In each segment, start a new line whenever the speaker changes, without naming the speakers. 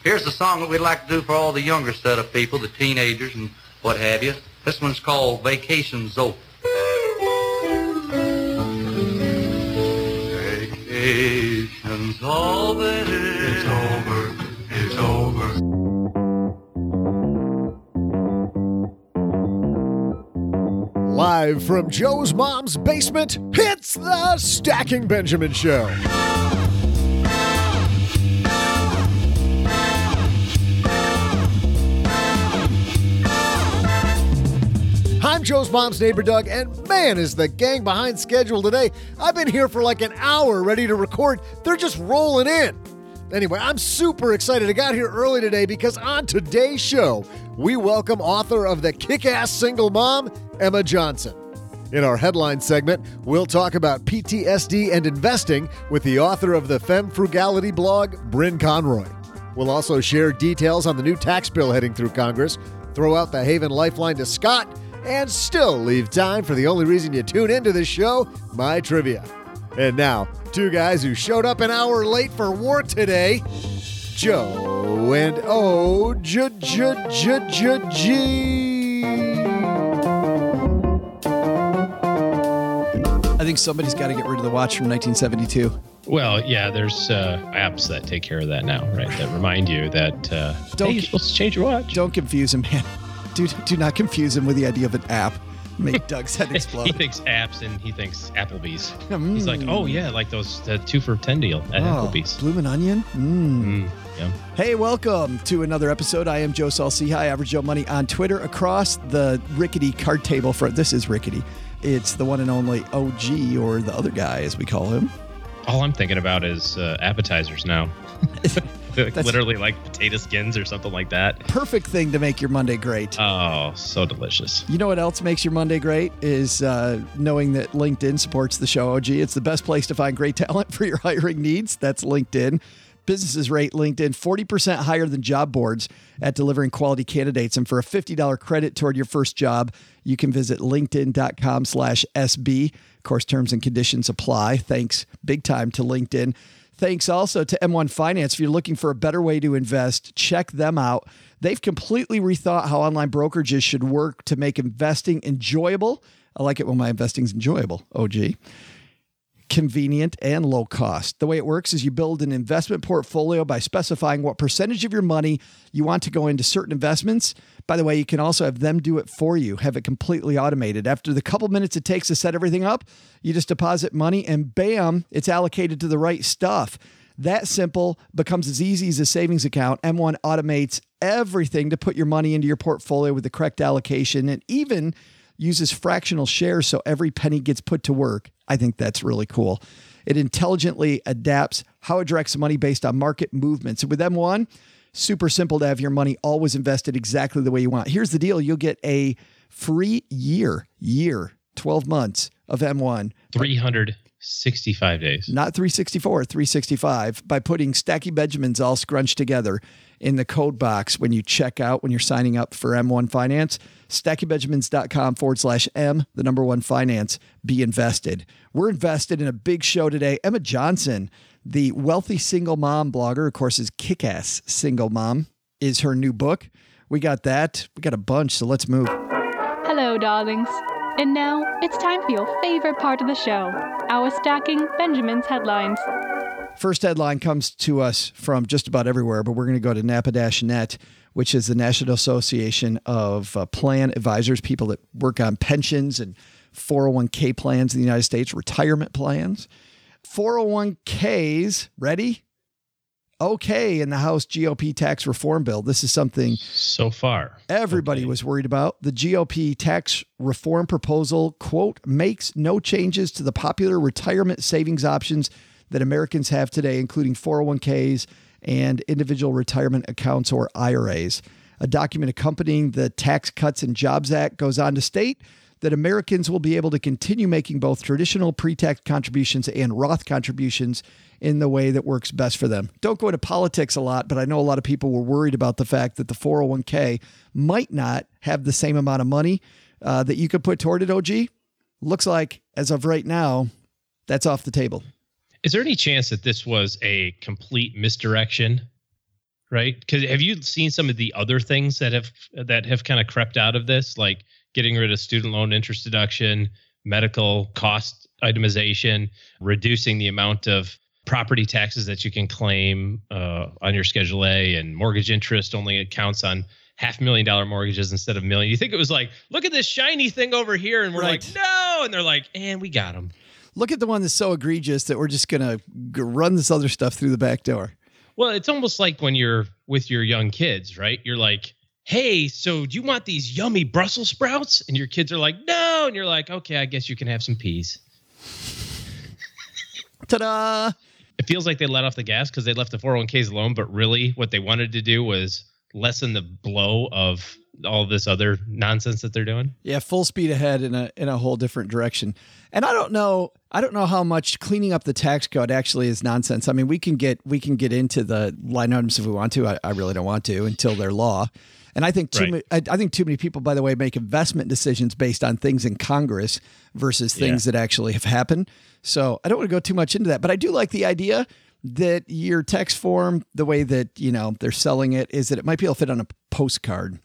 Here's the song that we'd like to do for all the younger set of people, the teenagers and what have you. This one's called Vacation's Over. Vacation's over. It's over. It's over.
Live from Joe's mom's basement, it's the Stacking Benjamin Show. I'm Joe's mom's neighbor, Doug, and man, is the gang behind schedule today. I've been here for like an hour ready to record. They're just rolling in. Anyway, I'm super excited. I got here early today because on today's show, we welcome author of The Kick-Ass Single Mom, Emma Johnson. In our headline segment, we'll talk about PTSD and investing with the author of the Femme Frugality blog, Bryn Conroy. We'll also share details on the new tax bill heading through Congress, throw out the Haven Lifeline to Scott, and still leave time for the only reason you tune into this show, my trivia. And now, two guys who showed up an hour late for work today, Joe and O-G.
I think somebody's got to get rid of the watch from 1972.
Well, yeah, there's apps that take care of that now, right? That remind you that you're supposed to change your watch.
Don't confuse him, man. Do not confuse him with the idea of an app. Make Doug's head explode.
He thinks apps and he thinks Applebee's. He's like, oh, yeah, like those 2 for $10 deal at Applebee's.
Bloomin' Onion?
Yeah.
Hey, welcome to another episode. I am Joe Saul-Sehy, Average Joe Money on Twitter. Across the rickety card table for this is rickety. It's the one and only OG, or the other guy, as we call him.
All I'm thinking about is appetizers now. Literally like potato skins or something like that.
Perfect thing to make your Monday great.
Oh, so delicious.
You know what else makes your Monday great is knowing that LinkedIn supports the show, OG. It's the best place to find great talent for your hiring needs. That's LinkedIn. Businesses rate LinkedIn 40% higher than job boards at delivering quality candidates. And for a $50 credit toward your first job, you can visit linkedin.com/SB. Of course, terms and conditions apply. Thanks big time to LinkedIn. Thanks also to M1 Finance. If you're looking for a better way to invest, check them out. They've completely rethought how online brokerages should work to make investing enjoyable. I like it when my investing's enjoyable, OG. Convenient and low cost. The way it works is you build an investment portfolio by specifying what percentage of your money you want to go into certain investments. By the way, you can also have them do it for you, have it completely automated. After the couple minutes it takes to set everything up, you just deposit money and bam, it's allocated to the right stuff. That simple, becomes as easy as a savings account. M1 automates everything to put your money into your portfolio with the correct allocation and even uses fractional shares so every penny gets put to work. I think that's really cool. It intelligently adapts how it directs money based on market movements. And with M1, super simple to have your money always invested exactly the way you want. Here's the deal. You'll get a free year, 12 months of M1.
365 days.
Not 364, 365 by putting Stacky Benjamins all scrunched together in the code box when you check out, when you're signing up for M1 Finance. StackyBenjamins.com/M, the number one finance. Be invested. We're invested in a big show today. Emma Johnson, the wealthy single mom blogger, of course, is Kick-Ass Single Mom, is her new book. We got that. We got a bunch, so let's move.
Hello, darlings. And now it's time for your favorite part of the show, our Stacking Benjamins headlines.
First headline comes to us from just about everywhere, but we're going to go to NAPA-Net, which is the National Association of Plan Advisors, people that work on pensions and 401k plans in the United States, retirement plans. 401ks, ready? Okay, in the House GOP tax reform bill. This is something
so far
everybody was worried about. The GOP tax reform proposal, quote, makes no changes to the popular retirement savings options that Americans have today, including 401ks and individual retirement accounts, or IRAs. A document accompanying the Tax Cuts and Jobs Act goes on to state that Americans will be able to continue making both traditional pre-tax contributions and Roth contributions in the way that works best for them. Don't go into politics a lot, but I know a lot of people were worried about the fact that the 401k might not have the same amount of money that you could put toward it, OG. Looks like, as of right now, that's off the table.
Is there any chance that this was a complete misdirection right? Because have you seen some of the other things that have kind of crept out of this, like getting rid of student loan interest deduction, medical cost itemization, reducing the amount of property taxes that you can claim on your Schedule A, and mortgage interest only accounts on $500,000 mortgages instead of million. You think it was like, look at this shiny thing over here, and we're like, no, and they're like, and we got them.
Look at the one that's so egregious that we're just going to run this other stuff through the back door.
Well, it's almost like when you're with your young kids, right? You're like, hey, so do you want these yummy Brussels sprouts? And your kids are like, no. And you're like, okay, I guess you can have some peas.
Ta-da!
It feels like they let off the gas because they left the 401ks alone, but really what they wanted to do was lessen the blow of all this other nonsense that they're doing.
Yeah, full speed ahead in a whole different direction. And I don't know how much cleaning up the tax code actually is nonsense. I mean, we can get into the line items if we want to. I really don't want to until they're law. And I think I think too many people, by the way, make investment decisions based on things in Congress versus things that actually have happened. So I don't want to go too much into that, but I do like the idea that your tax form, the way that, they're selling it, is that it might be able to fit on a postcard.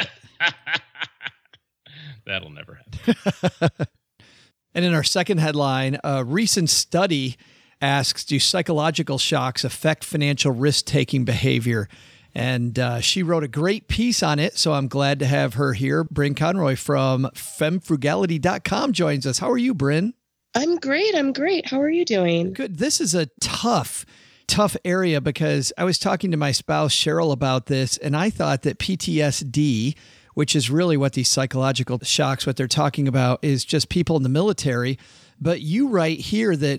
That'll never happen.
And in our second headline, a recent study asks, do psychological shocks affect financial risk-taking behavior? And she wrote a great piece on it, so I'm glad to have her here. Bryn Conroy from femfrugality.com joins us. How are you, Bryn?
I'm great. How are you doing?
Good. This is a tough area because I was talking to my spouse, Cheryl, about this, and I thought that PTSD, which is really what these psychological shocks, what they're talking about, is just people in the military. But you write here that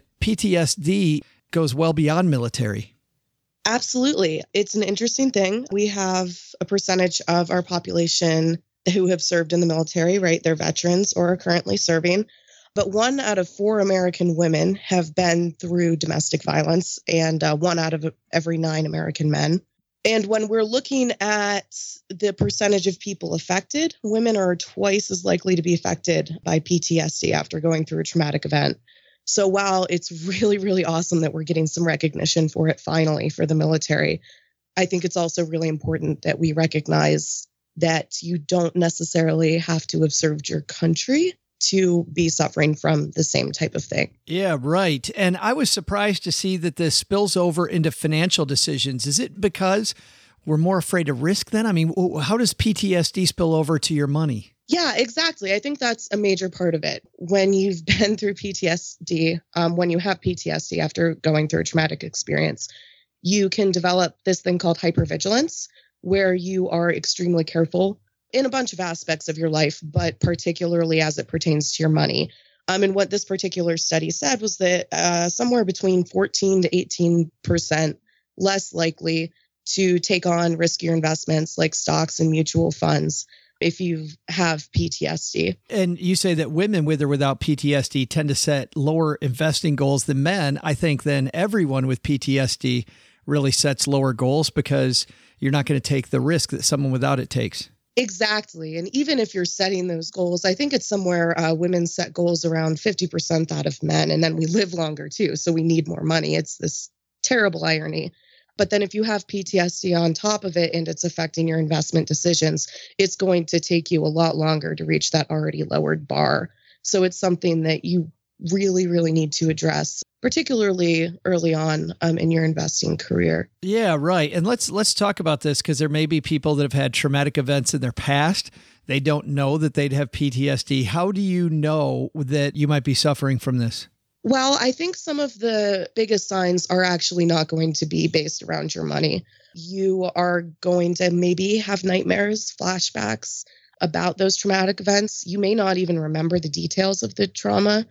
PTSD goes well beyond military.
Absolutely. It's an interesting thing. We have a percentage of our population who have served in the military, right? They're veterans or are currently serving. But 1 out of 4 American women have been through domestic violence, and 1 out of every 9 American men. And when we're looking at the percentage of people affected, women are twice as likely to be affected by PTSD after going through a traumatic event. So while it's really, really awesome that we're getting some recognition for it finally for the military, I think it's also really important that we recognize that you don't necessarily have to have served your country to be suffering from the same type of thing.
Yeah, right. And I was surprised to see that this spills over into financial decisions. Is it because we're more afraid of risk then? I mean, how does PTSD spill over to your money?
Yeah, exactly. I think that's a major part of it. When you've been through PTSD, when you have PTSD after going through a traumatic experience, you can develop this thing called hypervigilance, where you are extremely careful in a bunch of aspects of your life, but particularly as it pertains to your money. And what this particular study said was that somewhere between 14 to 18% less likely to take on riskier investments like stocks and mutual funds if you have PTSD.
And you say that women with or without PTSD tend to set lower investing goals than men. I think then everyone with PTSD really sets lower goals because you're not going to take the risk that someone without it takes.
Exactly. And even if you're setting those goals, I think it's somewhere women set goals around 50% out of men, and then we live longer too. So we need more money. It's this terrible irony. But then if you have PTSD on top of it and it's affecting your investment decisions, it's going to take you a lot longer to reach that already lowered bar. So it's something that you really, really need to address, particularly early on in your investing career.
Yeah, right. And let's talk about this because there may be people that have had traumatic events in their past. They don't know that they'd have PTSD. How do you know that you might be suffering from this?
Well, I think some of the biggest signs are actually not going to be based around your money. You are going to maybe have nightmares, flashbacks about those traumatic events. You may not even remember the details of the trauma.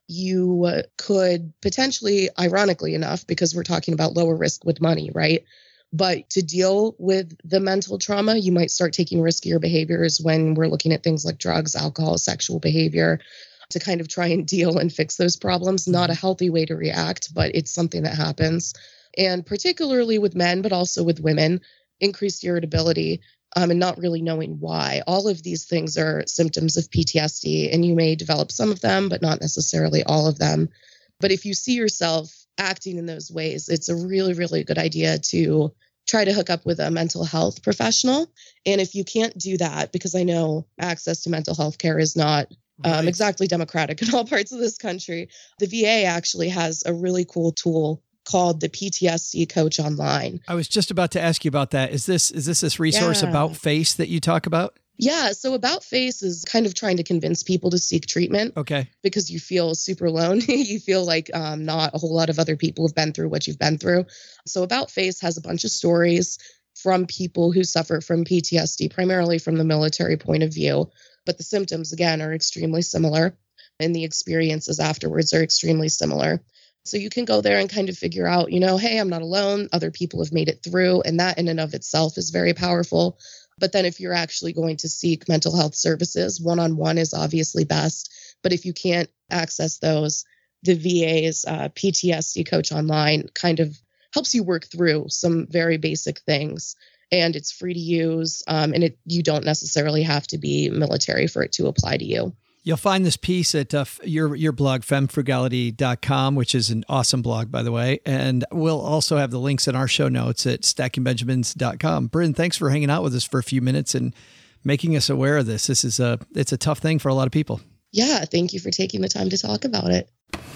You could potentially, ironically enough, because we're talking about lower risk with money, right? But to deal with the mental trauma, you might start taking riskier behaviors when we're looking at things like drugs, alcohol, sexual behavior, to kind of try and deal and fix those problems. Not a healthy way to react, but it's something that happens. And particularly with men, but also with women, increased irritability and not really knowing why. All of these things are symptoms of PTSD, and you may develop some of them, but not necessarily all of them. But if you see yourself acting in those ways, it's a really, really good idea to try to hook up with a mental health professional. And if you can't do that, because I know access to mental health care is not exactly democratic in all parts of this country, the VA actually has a really cool tool called the PTSD Coach Online.
I was just about to ask you about that. Is this resource About Face that you talk about?
Yeah. So About Face is kind of trying to convince people to seek treatment.
Okay.
Because you feel super alone. You feel like not a whole lot of other people have been through what you've been through. So About Face has a bunch of stories from people who suffer from PTSD, primarily from the military point of view. But the symptoms, again, are extremely similar, and the experiences afterwards are extremely similar. So you can go there and kind of figure out, hey, I'm not alone. Other people have made it through. And that in and of itself is very powerful. But then if you're actually going to seek mental health services, one-on-one is obviously best. But if you can't access those, the VA's PTSD Coach Online kind of helps you work through some very basic things. And it's free to use. And you don't necessarily have to be military for it to apply to you.
You'll find this piece at your blog, FemFrugality.com, which is an awesome blog, by the way. And we'll also have the links in our show notes at StackingBenjamins.com. Bryn, thanks for hanging out with us for a few minutes and making us aware of this. It's a tough thing for a lot of people.
Yeah, thank you for taking the time to talk about it.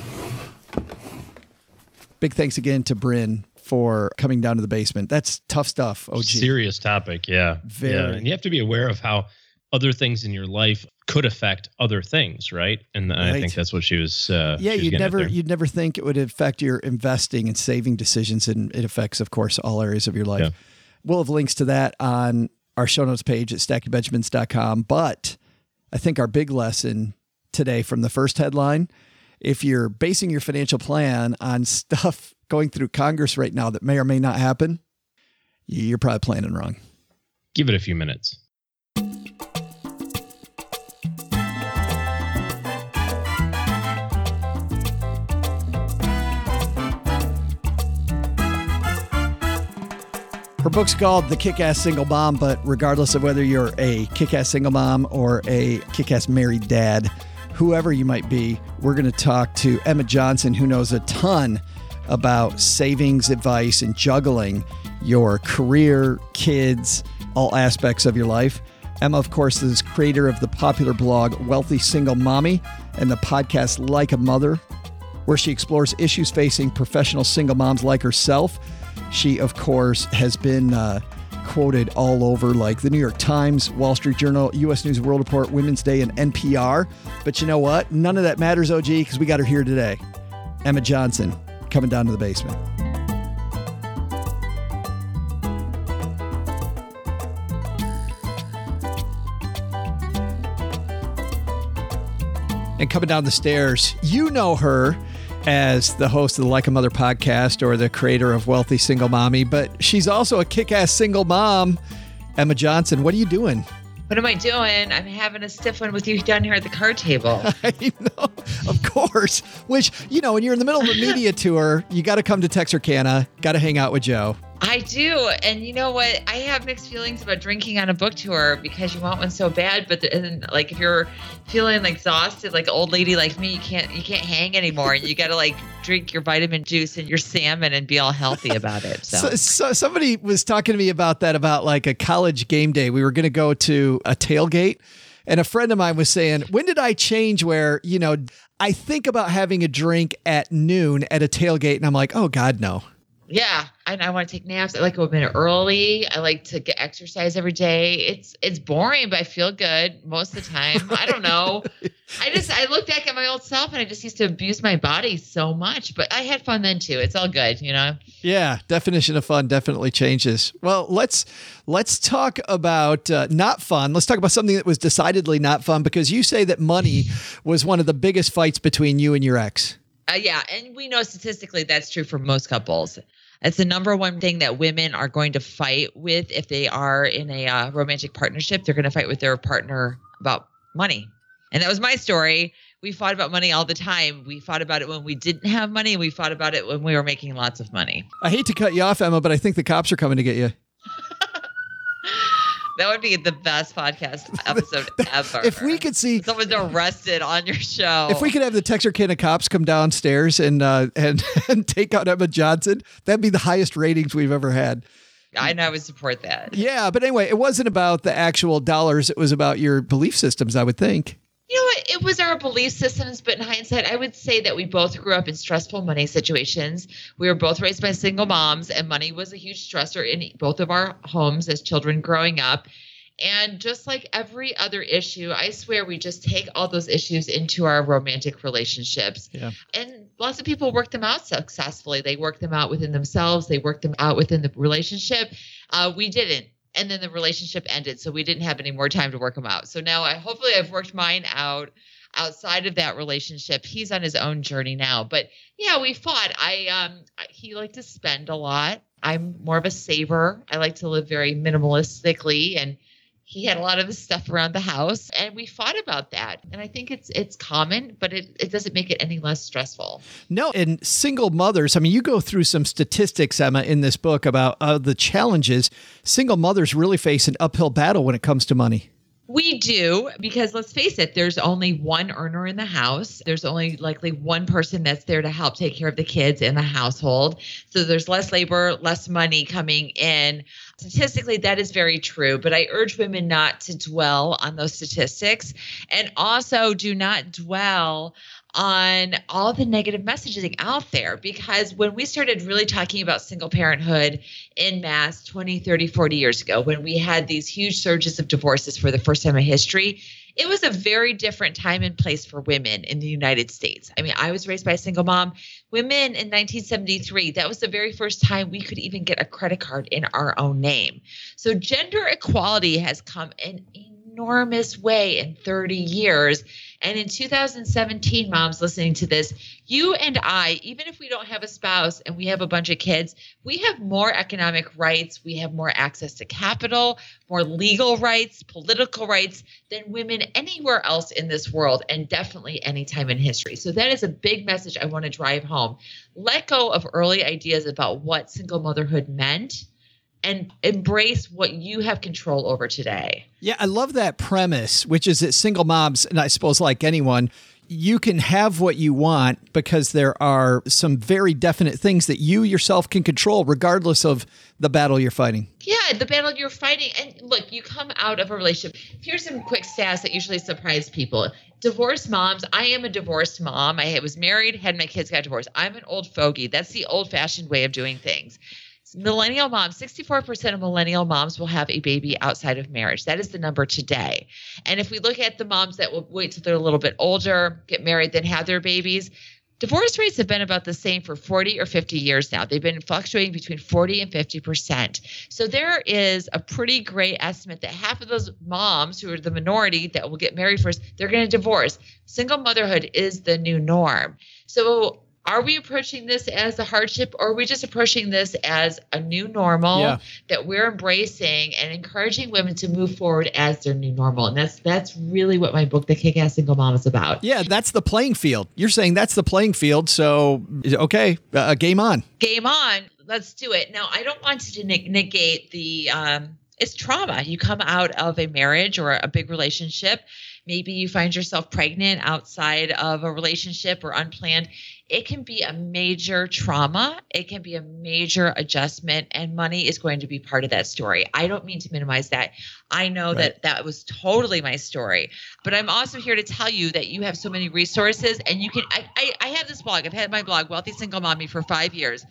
Big thanks again to Bryn for coming down to the basement. That's tough stuff, OG.
Serious topic, yeah.
Very.
Yeah. And you have to be aware of how other things in your life could affect other things, right? And I think that's what she was.
You'd never think it would affect your investing and saving decisions, and it affects, of course, all areas of your life. Yeah. We'll have links to that on our show notes page at StackingBenjamins.com. But I think our big lesson today from the first headline: if you're basing your financial plan on stuff going through Congress right now that may or may not happen, you're probably planning wrong.
Give it a few minutes.
Her book's called The Kick-Ass Single Mom, but regardless of whether you're a kick-ass single mom or a kick-ass married dad, whoever you might be, we're going to talk to Emma Johnson, who knows a ton about savings advice and juggling your career, kids, all aspects of your life. Emma, of course, is creator of the popular blog Wealthy Single Mommy and the podcast Like a Mother, where she explores issues facing professional single moms like herself. She, of course, has been quoted all over, like the New York Times, Wall Street Journal, U.S. News and World Report, Women's Day, and NPR. But you know what? None of that matters, OG, because we got her here today. Emma Johnson, coming down to the basement. And coming down the stairs, you know her as the host of the Like a Mother podcast or the creator of Wealthy Single Mommy, but she's also a kick-ass single mom. Emma Johnson, what are you doing?
What am I doing? I'm having a stiff one with you down here at the card table.
I know, of course. Which, when you're in the middle of a media tour, you got to come to Texarkana, got to hang out with Joe.
I do. And you know what? I have mixed feelings about drinking on a book tour because you want one so bad. But if you're feeling exhausted, like an old lady like me, you can't hang anymore. And you got to drink your vitamin juice and your salmon and be all healthy about it. So
somebody was talking to me about that, about a college game day. We were going to go to a tailgate. And a friend of mine was saying, when did I change where, I think about having a drink at noon at a tailgate. And I'm like, oh, God, no.
Yeah, and I want to take naps. I like to go a minute early. I like to get exercise every day. It's boring, but I feel good most of the time. I don't know. I look back at my old self and I just used to abuse my body so much, but I had fun then too. It's all good,
Yeah, definition of fun definitely changes. Well, let's talk about not fun. Let's talk about something that was decidedly not fun, because you say that money was one of the biggest fights between you and your ex.
Yeah, and we know statistically that's true for most couples. It's the number one thing that women are going to fight with if they are in a romantic partnership. They're going to fight with their partner about money. And that was my story. We fought about money all the time. We fought about it when we didn't have money. We fought about it when we were making lots of money.
I hate to cut you off, Emma, but I think the cops are coming to get you.
That would be the best podcast episode ever.
If we could see
someone's arrested on your show.
If we could have the Texarkana cops come downstairs and take out Emma Johnson, that'd be the highest ratings we've ever had.
I would support that.
Yeah, but anyway, it wasn't about the actual dollars. It was about your belief systems, I would think.
You know what? It was our belief systems, but in hindsight, I would say that we both grew up in stressful money situations. We were both raised by single moms, and money was a huge stressor in both of our homes as children growing up. And just like every other issue, I swear we just take all those issues into our romantic relationships.
Yeah.
And lots of people work them out successfully. They work them out within themselves. They work them out within the relationship. We didn't. And then the relationship ended, so we didn't have any more time to work them out. So now hopefully I've worked mine out outside of that relationship. He's on his own journey now. But yeah, we fought. He liked to spend a lot. I'm more of a saver. I like to live very minimalistically, and he had a lot of the stuff around the house, and we fought about that. And I think it's common, but it doesn't make it any less stressful.
No, and single mothers, I mean, you go through some statistics, Emma, in this book about the challenges. Single mothers really face an uphill battle when it comes to money.
We do, because let's face it, there's only one earner in the house. There's only likely one person that's there to help take care of the kids in the household. So there's less labor, less money coming in. Statistically, that is very true, but I urge women not to dwell on those statistics, and also do not dwell on all the negative messaging out there, because when we started really talking about single parenthood in mass 20, 30, 40 years ago, when we had these huge surges of divorces for the first time in history, it was a very different time and place for women in the United States. I mean, I was raised by a single mom. Women in 1973, that was the very first time we could even get a credit card in our own name. So gender equality has come an enormous way in 30 years. And in 2017, moms listening to this, you and I, even if we don't have a spouse and we have a bunch of kids, we have more economic rights. We have more access to capital, more legal rights, political rights than women anywhere else in this world, and definitely any time in history. So that is a big message I want to drive home. Let go of early ideas about what single motherhood meant, and embrace what you have control over today.
Yeah, I love that premise, which is that single moms, and I suppose like anyone, you can have what you want because there are some very definite things that you yourself can control regardless of the battle you're fighting.
Yeah, the battle you're fighting. And look, you come out of a relationship. Here's some quick stats that usually surprise people. Divorced moms. I am a divorced mom. I was married, had my kids, got divorced. I'm an old fogey. That's the old-fashioned way of doing things. Millennial moms, 64% of millennial moms will have a baby outside of marriage. That is the number today. And if we look at the moms that will wait till they're a little bit older, get married, then have their babies, divorce rates have been about the same for 40 or 50 years now. They've been fluctuating between 40 and 50%. So there is a pretty great estimate that half of those moms who are the minority that will get married first, they're going to divorce. Single motherhood is the new norm. So are we approaching this as a hardship, or are we just approaching this as a new normal that we're embracing and encouraging women to move forward as their new normal? And that's really what my book, The Kick-Ass Single Mom, is about.
Yeah, that's the playing field. You're saying that's the playing field. So, okay, game on.
Game on. Let's do it. Now, I don't want to negate the it's trauma. You come out of a marriage or a big relationship. Maybe you find yourself pregnant outside of a relationship or unplanned. It can be a major trauma. It can be a major adjustment, and money is going to be part of that story. I don't mean to minimize that. I know that was totally my story, but I'm also here to tell you that you have so many resources, and you can, I have this blog. I've had my blog, Wealthy Single Mommy, for 5 years.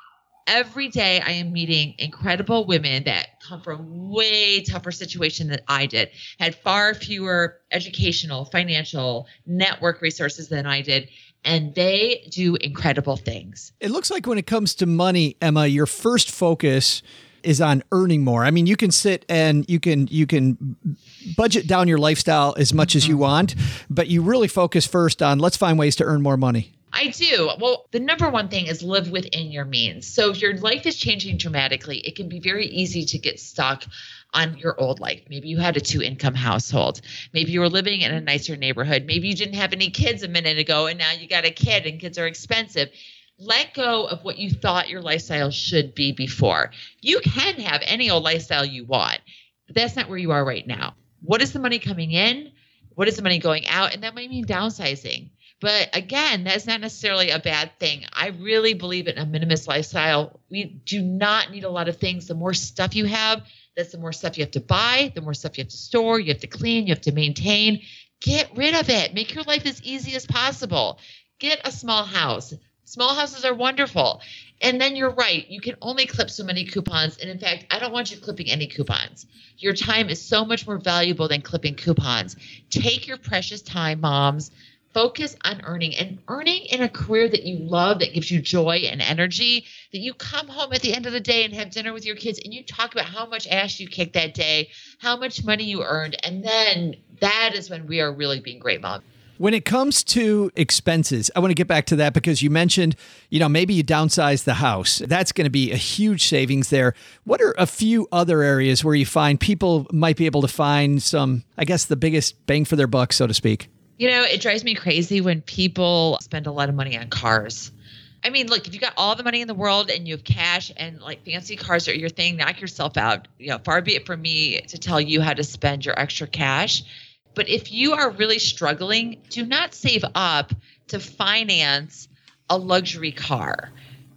Every day I am meeting incredible women that come from way tougher situations than I did, had far fewer educational, financial, network resources than I did, and they do incredible things.
It looks like when it comes to money, Emma, your first focus is on earning more. I mean, you can sit and you can budget down your lifestyle as much as you want, but you really focus first on let's find ways to earn more money.
I do. Well, the number one thing is live within your means. So if your life is changing dramatically, it can be very easy to get stuck on your old life. Maybe you had a 2-income household. Maybe you were living in a nicer neighborhood. Maybe you didn't have any kids a minute ago and now you got a kid and kids are expensive. Let go of what you thought your lifestyle should be before. You can have any old lifestyle you want, but that's not where you are right now. What is the money coming in? What is the money going out? And that might mean downsizing. But again, that's not necessarily a bad thing. I really believe in a minimalist lifestyle. We do not need a lot of things. The more stuff you have, that's the more stuff you have to buy, the more stuff you have to store, you have to clean, you have to maintain. Get rid of it. Make your life as easy as possible. Get a small house. Small houses are wonderful. And then you're right. You can only clip so many coupons. And in fact, I don't want you clipping any coupons. Your time is so much more valuable than clipping coupons. Take your precious time, moms. Focus on earning in a career that you love, that gives you joy and energy, that you come home at the end of the day and have dinner with your kids and you talk about how much ass you kicked that day, how much money you earned. And then that is when we are really being great moms.
When it comes to expenses, I want to get back to that because you mentioned, maybe you downsize the house. That's going to be a huge savings there. What are a few other areas where you find people might be able to find some, I guess, the biggest bang for their buck, so to speak?
It drives me crazy when people spend a lot of money on cars. I mean, look, if you got all the money in the world and you have cash and like fancy cars are your thing, knock yourself out. Far be it from me to tell you how to spend your extra cash. But if you are really struggling, do not save up to finance a luxury car.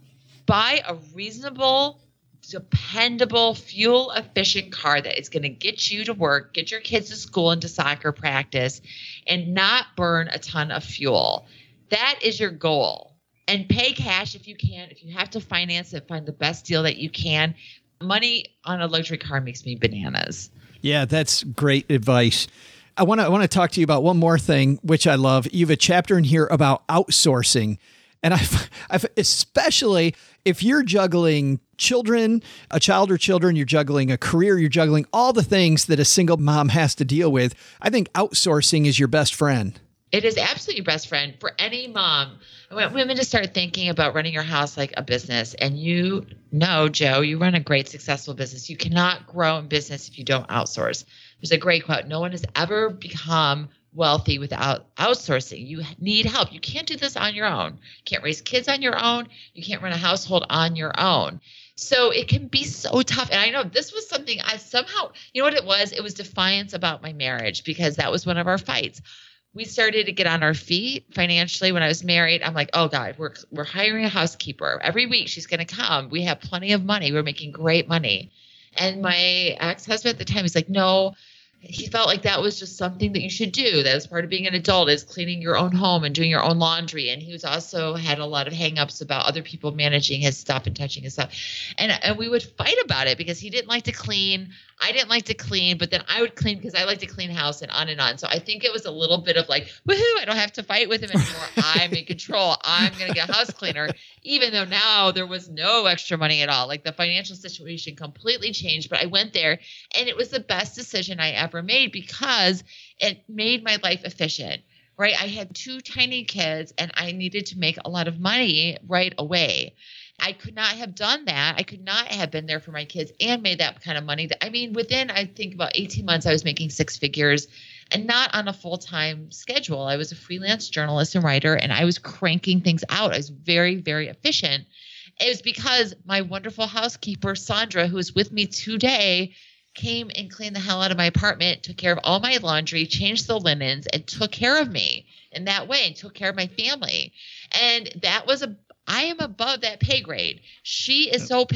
Buy a reasonable, dependable, fuel-efficient car that is going to get you to work, get your kids to school and to soccer practice, and not burn a ton of fuel. That is your goal. And pay cash if you can. If you have to finance it, find the best deal that you can. Money on a luxury car makes me bananas.
Yeah, that's great advice. I want to talk to you about one more thing, which I love. You have a chapter in here about outsourcing. And I've especially if you're juggling children, a child or children, you're juggling a career, you're juggling all the things that a single mom has to deal with. I think outsourcing is your best friend.
It is absolutely your best friend for any mom. I want women to start thinking about running your house like a business. And Joe, you run a great, successful business. You cannot grow in business if you don't outsource. There's a great quote. No one has ever become wealthy without outsourcing. You need help. You can't do this on your own. You can't raise kids on your own. You can't run a household on your own. So it can be so tough. And I know this was something I somehow, you know what it was? It was defiance about my marriage because that was one of our fights. We started to get on our feet financially when I was married. I'm like, oh God, we're hiring a housekeeper. Every week she's going to come. We have plenty of money. We're making great money. And my ex-husband at the time, he's like, no. He felt like that was just something that you should do. That was part of being an adult, is cleaning your own home and doing your own laundry. And he was also had a lot of hangups about other people managing his stuff and touching his stuff. And we would fight about it because he didn't like to clean. I didn't like to clean, but then I would clean because I like to clean house and on and on. So I think it was a little bit of like, woohoo, I don't have to fight with him anymore. I'm in control. I'm going to get a house cleaner, even though now there was no extra money at all. Like the financial situation completely changed, but I went there and it was the best decision I ever made because it made my life efficient, right? I had 2 tiny kids and I needed to make a lot of money right away. I could not have done that. I could not have been there for my kids and made that kind of money. I mean, within, I think about 18 months, I was making 6 figures and not on a full-time schedule. I was a freelance journalist and writer, and I was cranking things out. I was very, very efficient. It was because my wonderful housekeeper, Sandra, who was with me today, came and cleaned the hell out of my apartment, took care of all my laundry, changed the linens, and took care of me in that way and took care of my family. And that was I am above that pay grade. She is so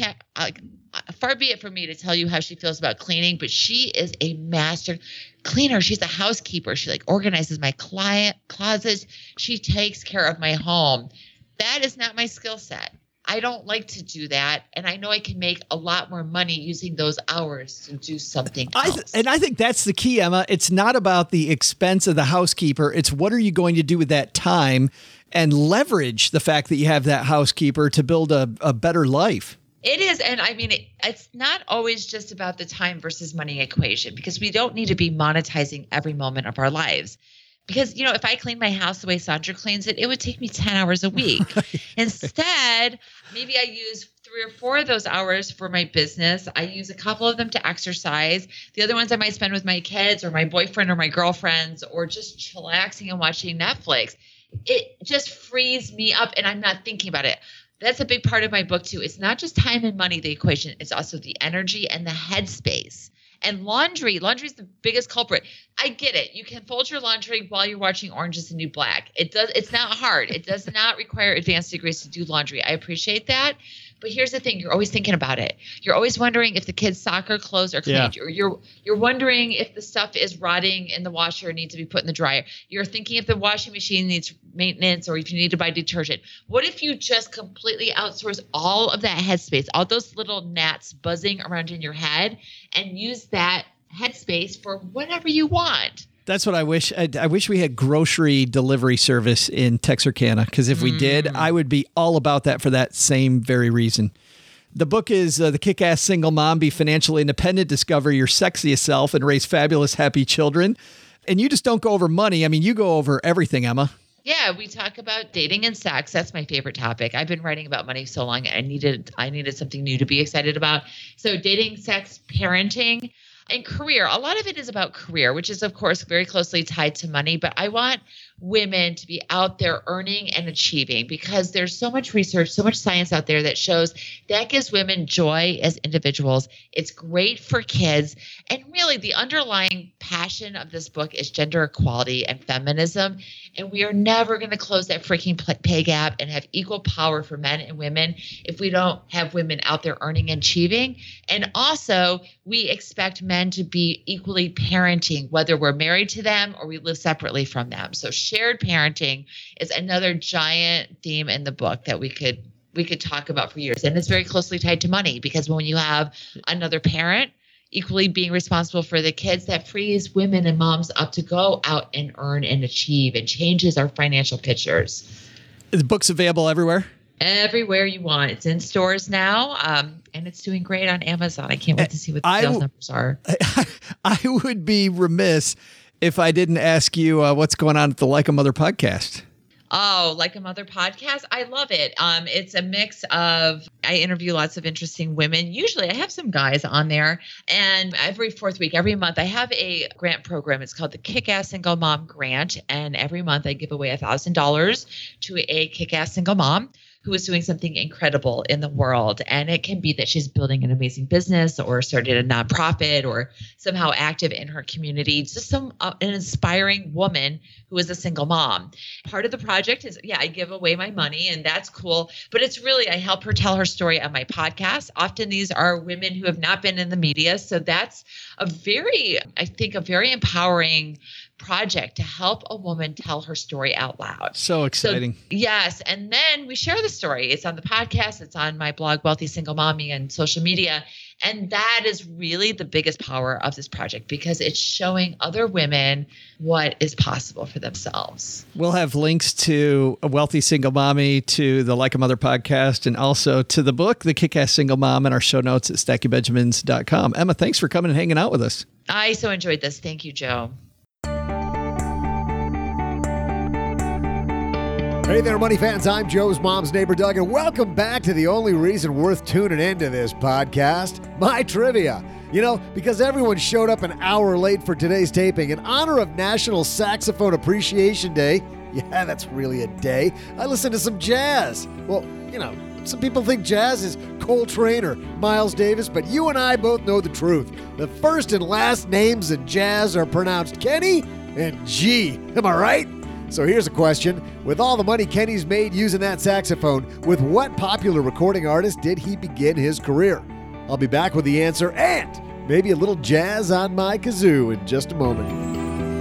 far be it from me to tell you how she feels about cleaning, but she is a master cleaner. She's a housekeeper. She organizes my closets. She takes care of my home. That is not my skill set. I don't like to do that. And I know I can make a lot more money using those hours to do something else.
I think that's the key, Emma. It's not about the expense of the housekeeper. It's what are you going to do with that time and leverage the fact that you have that housekeeper to build a better life.
It is. And I mean, it's not always just about the time versus money equation because we don't need to be monetizing every moment of our lives. Because, if I clean my house the way Sandra cleans it, it would take me 10 hours a week. Instead, maybe I use 3 or 4 of those hours for my business. I use a couple of them to exercise. The other ones I might spend with my kids or my boyfriend or my girlfriends or just chillaxing and watching Netflix. It just frees me up and I'm not thinking about it. That's a big part of my book too. It's not just time and money, the equation. It's also the energy and the headspace. And laundry's the biggest culprit. I get it. You can fold your laundry while you're watching Orange is the New Black. It's not hard. It does not require advanced degrees to do laundry. I appreciate that. But here's the thing, you're always thinking about it. You're always wondering if the kids' soccer clothes are cleaned. Or you're wondering if the stuff is rotting in the washer and needs to be put in the dryer. You're thinking if the washing machine needs maintenance or if you need to buy detergent. What if you just completely outsource all of that headspace, all those little gnats buzzing around in your head, and use that headspace for whatever you want?
That's what I wish. I wish we had grocery delivery service in Texarkana, because if we did, I would be all about that for that same very reason. The book is The Kick-Ass Single Mom, Be Financially Independent, Discover Your Sexiest Self, and Raise Fabulous, Happy Children. And you just don't go over money. I mean, you go over everything, Emma.
Yeah, we talk about dating and sex. That's my favorite topic. I've been writing about money so long. I needed something new to be excited about. So dating, sex, parenting, and career. A lot of it is about career, which is, of course, very closely tied to money. But I want women to be out there earning and achieving, because there's so much research, so much science out there that shows that gives women joy as individuals. It's great for kids. And really, the underlying passion of this book is gender equality and feminism. And we are never going to close that freaking pay gap and have equal power for men and women if we don't have women out there earning and achieving. And also, we expect men to be equally parenting, whether we're married to them or we live separately from them. So shared parenting is another giant theme in the book that we could talk about for years. And it's very closely tied to money, because when you have another parent equally being responsible for the kids, that frees women and moms up to go out and earn and achieve, and changes our financial pictures.
The book's available everywhere?
Everywhere you want. It's in stores now, and it's doing great on Amazon. I can't wait to see what the sales numbers are.
I would be remiss if I didn't ask you what's going on at the Like a Mother podcast.
Oh, Like a Mother podcast. I love it. It's a mix of, I interview lots of interesting women. Usually I have some guys on there, and every fourth week, every month, I have a grant program. It's called the Kick-Ass Single Mom Grant. And every month I give away $1,000 to a kick-ass single mom who is doing something incredible in the world. And it can be that she's building an amazing business or started a nonprofit or somehow active in her community. Just an inspiring woman who is a single mom. Part of the project is, I give away my money, and that's cool. But it's really, I help her tell her story on my podcast. Often these are women who have not been in the media. So that's a very empowering project to help a woman tell her story out loud.
So exciting.
So, yes. And then we share the story. It's on the podcast. It's on my blog, Wealthy Single Mommy, and social media. And that is really the biggest power of this project, because it's showing other women what is possible for themselves.
We'll have links to A Wealthy Single Mommy, to the Like a Mother podcast, and also to the book, The Kick-Ass Single Mom, in our show notes at StackyBenjamins.com. Emma, thanks for coming and hanging out with us.
I so enjoyed this. Thank you, Joe.
Hey there, money fans. I'm Joe's mom's neighbor, Doug, and welcome back to the only reason worth tuning into this podcast, my trivia. You know, because everyone showed up an hour late for today's taping in honor of National Saxophone Appreciation Day. Yeah, that's really a day. I listened to some jazz. Well, you know, some people think jazz is Coltrane or Miles Davis, but you and I both know the truth. The first and last names in jazz are pronounced Kenny and G. Am I right? So here's a question. With all the money Kenny's made using that saxophone, with what popular recording artist did he begin his career? I'll be back with the answer and maybe a little jazz on my kazoo in just a moment.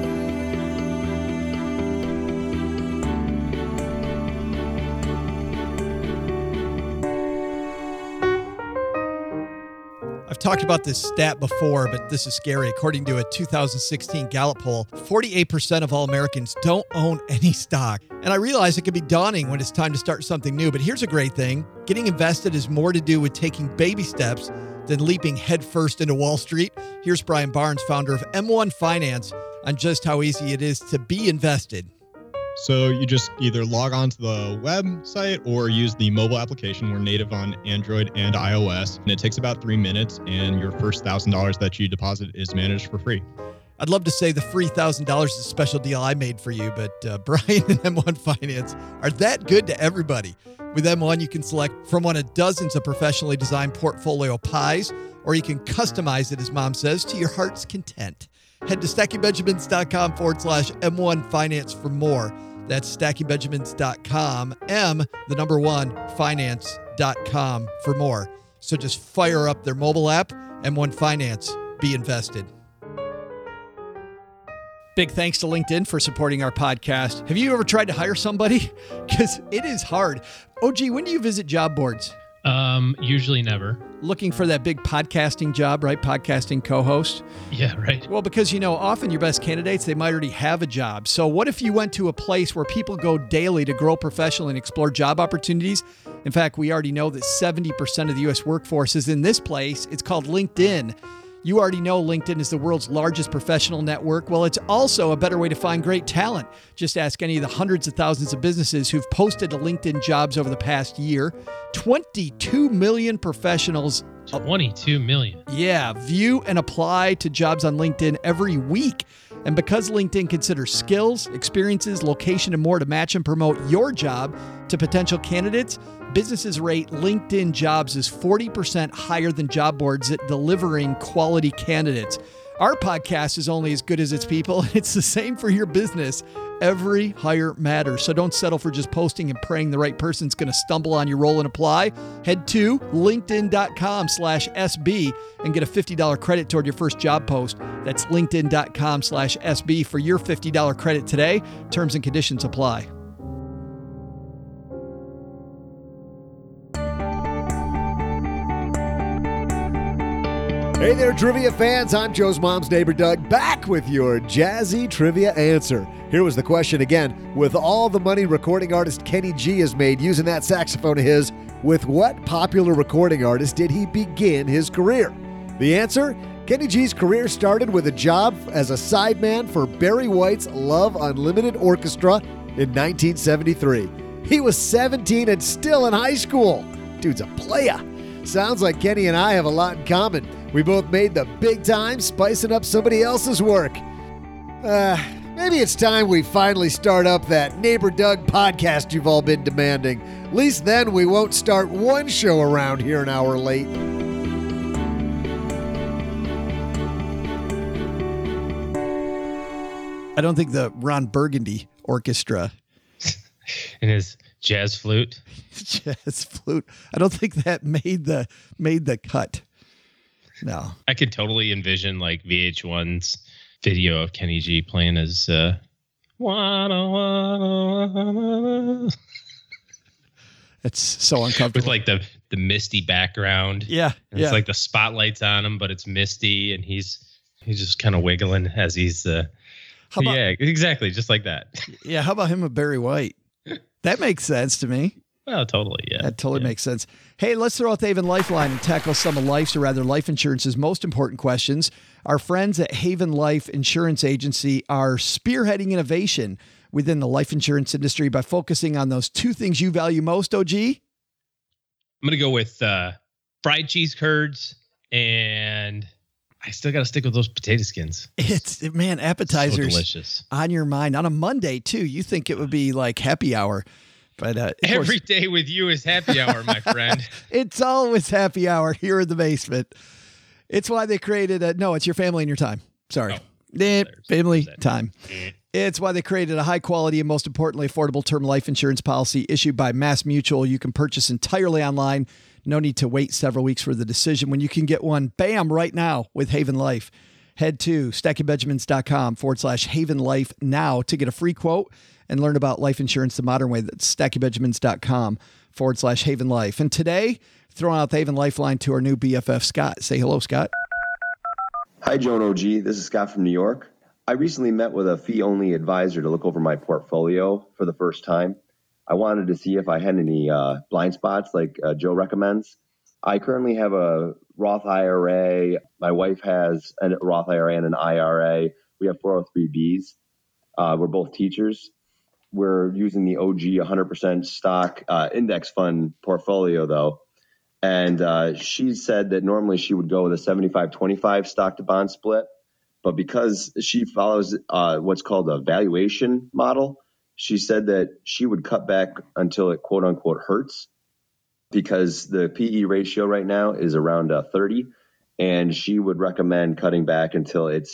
I've talked about this stat before, but this is scary. According to a 2016 Gallup poll, 48% of all Americans don't own any stock. And I realize it can be daunting when it's time to start something new, but here's a great thing. Getting invested is more to do with taking baby steps than leaping headfirst into Wall Street. Here's Brian Barnes, founder of M1 Finance, on just how easy it is to be invested.
So you just either log on to the website or use the mobile application. We're native on Android and iOS, and it takes about 3 minutes, and your first $1,000 that you deposit is managed for free.
I'd love to say the free $1,000 is a special deal I made for you, but Brian and M1 Finance are that good to everybody. With M1, you can select from one of dozens of professionally designed portfolio pies or you can customize it, as Mom says, to your heart's content. Head to stackingbenjamins.com/M1 Finance for more. That's stackingbenjamins.com, finance.com for more. So just fire up their mobile app, M1 Finance. Be invested. Big thanks to LinkedIn for supporting our podcast. Have you ever tried to hire somebody? Because it is hard. OG, when do you visit job boards?
Usually never.
Looking for that big podcasting job, right? Podcasting co-host.
Yeah, right.
Well, because, often your best candidates, they might already have a job. So what if you went to a place where people go daily to grow professionally and explore job opportunities? In fact, we already know that 70% of the U.S. workforce is in this place. It's called LinkedIn. You already know LinkedIn is the world's largest professional network. Well, it's also a better way to find great talent. Just ask any of the hundreds of thousands of businesses who've posted to LinkedIn jobs over the past year. 22 million professionals.
22 million.
Yeah, view and apply to jobs on LinkedIn every week. And because LinkedIn considers skills, experiences, location, and more to match and promote your job to potential candidates, businesses rate LinkedIn jobs as 40% higher than job boards at delivering quality candidates. Our podcast is only as good as its people. It's the same for your business. Every hire matters. So don't settle for just posting and praying the right person's going to stumble on your role and apply. Head to linkedin.com/SB and get a $50 credit toward your first job post. That's linkedin.com/SB for your $50 credit today. Terms and conditions apply.
Hey there, trivia fans. I'm Joe's mom's neighbor, Doug, back with your jazzy trivia answer. Here was the question again. With all the money recording artist Kenny G has made using that saxophone of his, with what popular recording artist did he begin his career? The answer? Kenny G's career started with a job as a sideman for Barry White's Love Unlimited Orchestra in 1973. He was 17 and still in high school. Dude's a playa. Sounds like Kenny and I have a lot in common. We both made the big time spicing up somebody else's work. Maybe it's time we finally start up that Neighbor Doug podcast you've all been demanding. At least then we won't start one show around here an hour late.
I don't think the Ron Burgundy Orchestra
And his jazz flute.
jazz flute. I don't think that made the cut. No.
I could totally envision like VH1's video of Kenny G playing his
It's so uncomfortable.
with like the misty background.
Yeah.
And it's like the spotlight's on him, but it's misty, and he's just kind of wiggling as he's
How about-
yeah, exactly, just like that.
Yeah, how about him with Barry White? That makes sense to me.
Well, totally, yeah.
That totally makes sense. Hey, let's throw out the Haven Lifeline and tackle some of life's, or rather life insurance's most important questions. Our friends at Haven Life Insurance Agency are spearheading innovation within the life insurance industry by focusing on those two things you value most, OG.
I'm going to go with fried cheese curds, and I still got to stick with those potato skins.
Man, appetizers
So delicious.
on your mind on a Monday too. You think it would be like happy hour, but
Every day with you is happy hour, my friend.
it's always happy hour here in the basement. It's why they created it's your family and your time. Sorry. Family time. It's why they created a high quality and most importantly, affordable term life insurance policy issued by Mass Mutual. You can purchase entirely online. No need to wait several weeks for the decision when you can get one, bam, right now with Haven Life. Head to stackingbenjamins.com/Haven Life now to get a free quote and learn about life insurance the modern way. That's stackingbenjamins.com/Haven Life. And today, throwing out the Haven Lifeline to our new BFF, Scott. Say hello, Scott.
Hi, Joe and OG. This is Scott from New York. I recently met with a fee-only advisor to look over my portfolio for the first time. I wanted to see if I had any blind spots like Joe recommends. I currently have a Roth IRA. My wife has a Roth IRA and an IRA. We have 403Bs. We're both teachers. We're using the OG 100% stock index fund portfolio, though. And she said that normally she would go with a 75-25 stock to bond split. But because she follows what's called a valuation model, she said that she would cut back until it quote unquote hurts, because the PE ratio right now is around 30. and she would recommend cutting back until it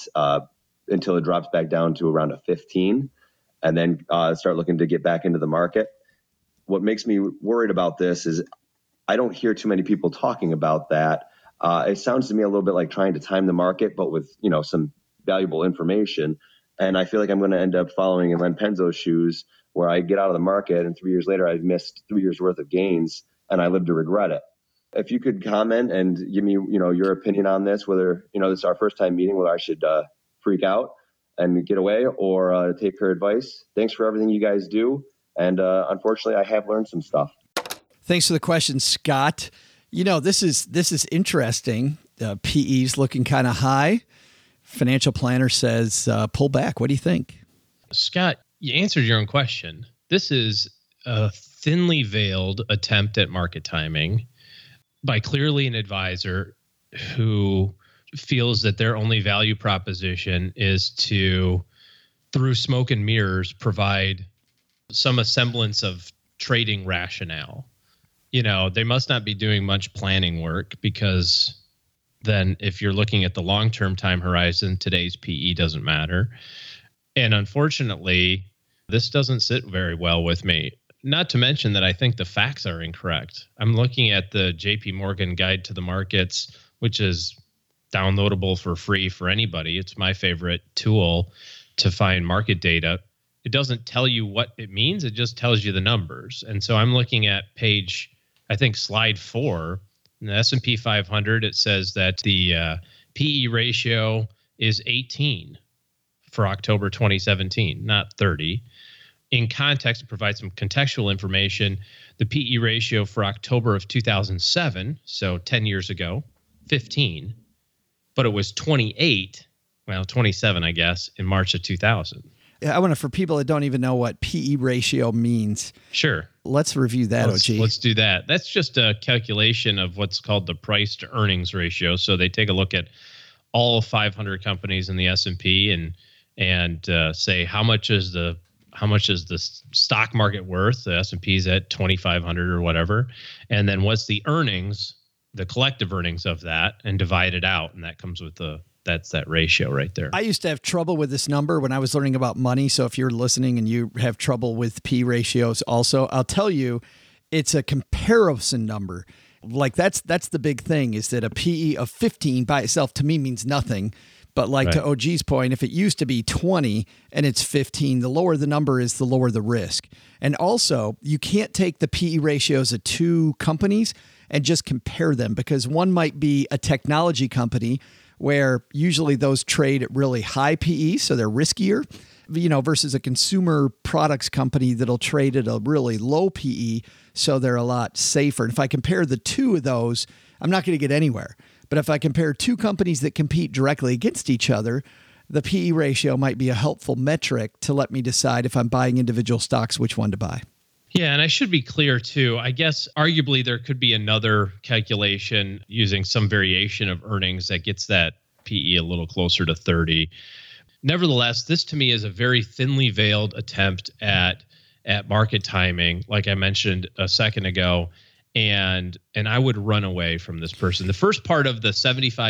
drops back down to around a 15, and then start looking to get back into the market. What makes me worried about this is I don't hear too many people talking about that. It sounds to me a little bit like trying to time the market, but with, some valuable information. And I feel like I'm going to end up following in Len Penzo's shoes, where I get out of the market and 3 years later, I've missed 3 years worth of gains and I live to regret it. If you could comment and give me, your opinion on this, whether, this is our first time meeting, whether I should freak out and get away or take her advice. Thanks for everything you guys do. And unfortunately, I have learned some stuff.
Thanks for the question, Scott. This is interesting. PE's looking kind of high. Financial planner says pull back. What do you think?
Scott, you answered your own question. This is a thinly veiled attempt at market timing by clearly an advisor who feels that their only value proposition is to, through smoke and mirrors, provide some semblance of trading rationale. They must not be doing much planning work, because then if you're looking at the long-term time horizon, today's PE doesn't matter. And unfortunately, this doesn't sit very well with me. Not to mention that I think the facts are incorrect. I'm looking at the JP Morgan Guide to the Markets, which is downloadable for free for anybody. It's my favorite tool to find market data. It doesn't tell you what it means. It just tells you the numbers. And so I'm looking at page, I think slide 4, in the S&P 500. It says that the PE ratio is 18 for October 2017, not 30. In context, to provide some contextual information, the PE ratio for October of 2007, so 10 years ago, 15, but it was 27, I guess, in March of 2000.
Yeah, I want to, for people that don't even know what PE ratio means.
Sure.
Let's review that, OG.
Let's do that. That's just a calculation of what's called the price to earnings ratio. So they take a look at all 500 companies in the S&P and say how much is the stock market worth? The S&P is at 2,500 or whatever, and then what's the earnings, the collective earnings of that, and divide it out, and that comes with that's that ratio right there.
I used to have trouble with this number when I was learning about money. So if you're listening and you have trouble with P ratios also, I'll tell you, it's a comparison number. Like that's the big thing, is that a PE of 15 by itself to me means nothing. But like to OG's point, if it used to be 20 and it's 15, the lower the number is, the lower the risk. And also, you can't take the PE ratios of two companies and just compare them, because one might be a technology company where usually those trade at really high PE, so they're riskier, versus a consumer products company that'll trade at a really low PE, so they're a lot safer. And if I compare the two of those, I'm not going to get anywhere. But if I compare two companies that compete directly against each other, the PE ratio might be a helpful metric to let me decide if I'm buying individual stocks, which one to buy.
Yeah, and I should be clear too. I guess arguably there could be another calculation using some variation of earnings that gets that PE a little closer to 30. Nevertheless, this to me is a very thinly veiled attempt at market timing, like I mentioned a second ago. And I would run away from this person. The first part of the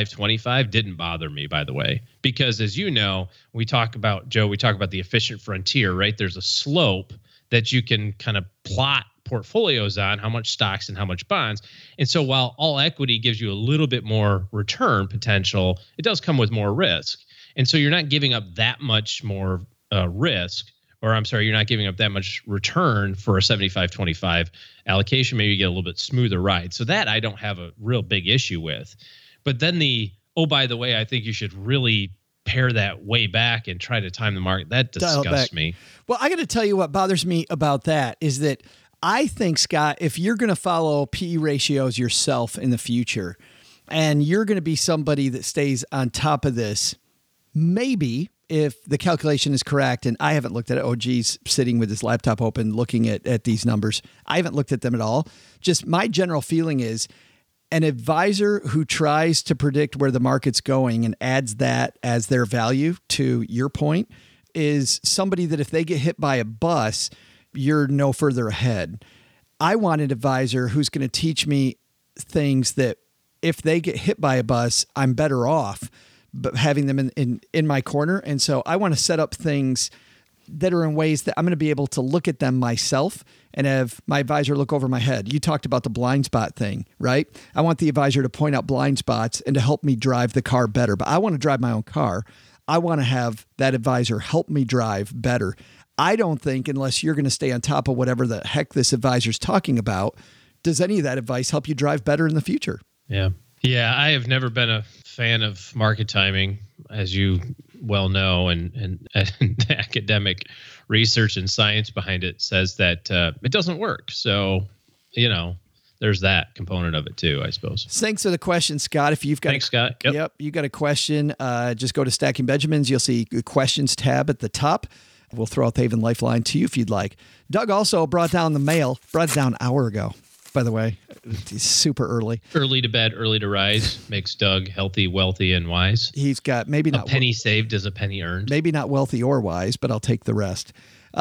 75-25 didn't bother me, by the way, because as you know, we talk about the efficient frontier, right? There's a slope that you can kind of plot portfolios on, how much stocks and how much bonds. And so while all equity gives you a little bit more return potential, it does come with more risk. And so you're not giving up that much more risk. Or I'm sorry, you're not giving up that much return for a 75-25 allocation. Maybe you get a little bit smoother ride. So that I don't have a real big issue with. But then by the way, I think you should really pare that way back and try to time the market. That disgusts me.
Well, I got to tell you what bothers me about that is that I think, Scott, if you're going to follow PE ratios yourself in the future and you're going to be somebody that stays on top of this, maybe if the calculation is correct, and I haven't looked at it, OG's sitting with his laptop open looking at these numbers. I haven't looked at them at all. Just my general feeling is an advisor who tries to predict where the market's going and adds that as their value, to your point, is somebody that if they get hit by a bus, you're no further ahead. I want an advisor who's going to teach me things that if they get hit by a bus, I'm better off but having them in my corner. And so I want to set up things that are in ways that I'm going to be able to look at them myself and have my advisor look over my head. You talked about the blind spot thing, right? I want the advisor to point out blind spots and to help me drive the car better, but I want to drive my own car. I want to have that advisor help me drive better. I don't think, unless you're going to stay on top of whatever the heck this advisor's talking about, does any of that advice help you drive better in the future?
Yeah. Yeah. I have never been a fan of market timing, as you well know, and the academic research and science behind it says that it doesn't work. So, there's that component of it too, I suppose.
Thanks for the question, Scott. If you've got
Thanks, Scott. Yep.
You got a question, just go to Stacking Benjamins. You'll see the questions tab at the top. We'll throw out the Haven Lifeline to you if you'd like. Doug also brought down an hour ago, by the way. He's super early.
Early to bed, early to rise makes Doug healthy, wealthy, and wise.
He's got maybe not
a penny saved is a penny earned.
Maybe not wealthy or wise, but I'll take the rest.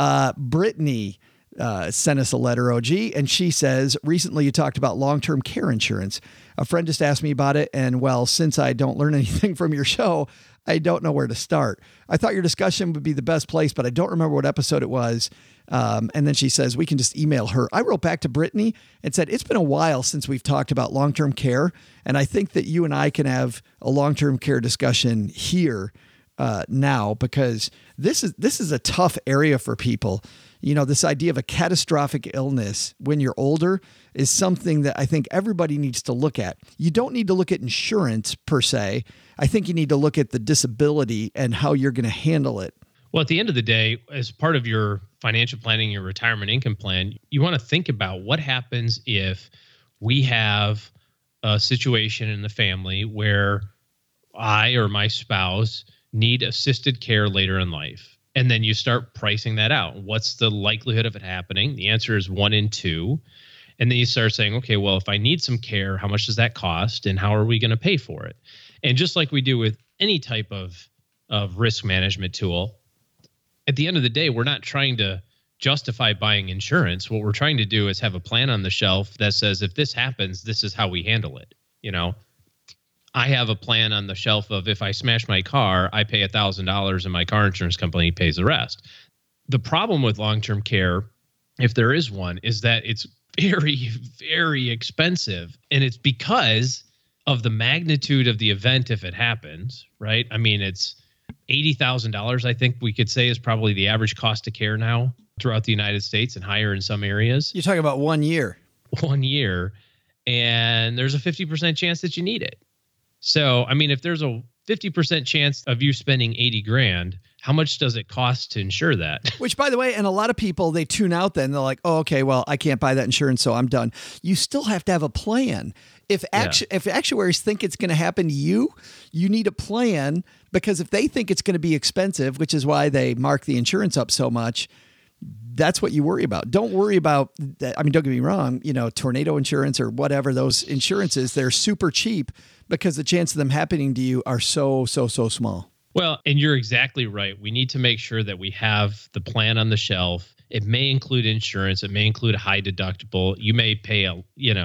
Brittany sent us a letter, OG, and she says, recently you talked about long-term care insurance. A friend just asked me about it, and well, since I don't learn anything from your show, I don't know where to start. I thought your discussion would be the best place, but I don't remember what episode it was. And then she says, we can just email her. I wrote back to Brittany and said, it's been a while since we've talked about long-term care. And I think that you and I can have a long-term care discussion here now, because this is a tough area for people. This idea of a catastrophic illness when you're older is something that I think everybody needs to look at. You don't need to look at insurance per se. I think you need to look at the disability and how you're going to handle it.
Well, at the end of the day, as part of your financial planning, your retirement income plan, you want to think about what happens if we have a situation in the family where I or my spouse need assisted care later in life. And then you start pricing that out. What's the likelihood of it happening? The answer is 1 in 2. And then you start saying, okay, well, if I need some care, how much does that cost? And how are we going to pay for it? And just like we do with any type of risk management tool, at the end of the day, we're not trying to justify buying insurance. What we're trying to do is have a plan on the shelf that says, if this happens, this is how we handle it. I have a plan on the shelf of, if I smash my car, I pay $1,000 and my car insurance company pays the rest. The problem with long-term care, if there is one, is that it's very, very expensive. And it's because of the magnitude of the event if it happens, right? I mean, it's $80,000, I think we could say, is probably the average cost of care now throughout the United States, and higher in some areas.
You're talking about 1 year.
1 year. And there's a 50% chance that you need it. So, I mean, if there's a 50% chance of you spending $80,000, how much does it cost to insure that?
Which, by the way, and a lot of people, they tune out then. They're like, oh, okay, well, I can't buy that insurance, so I'm done. You still have to have a plan. If actuaries think it's going to happen to you, you need a plan, because if they think it's going to be expensive, which is why they mark the insurance up so much, that's what you worry about. Don't worry about, I mean, don't get me wrong, tornado insurance or whatever, those insurances, they're super cheap because the chance of them happening to you are so small.
Well, and you're exactly right. We need to make sure that we have the plan on the shelf. It may include insurance. It may include a high deductible. You may pay a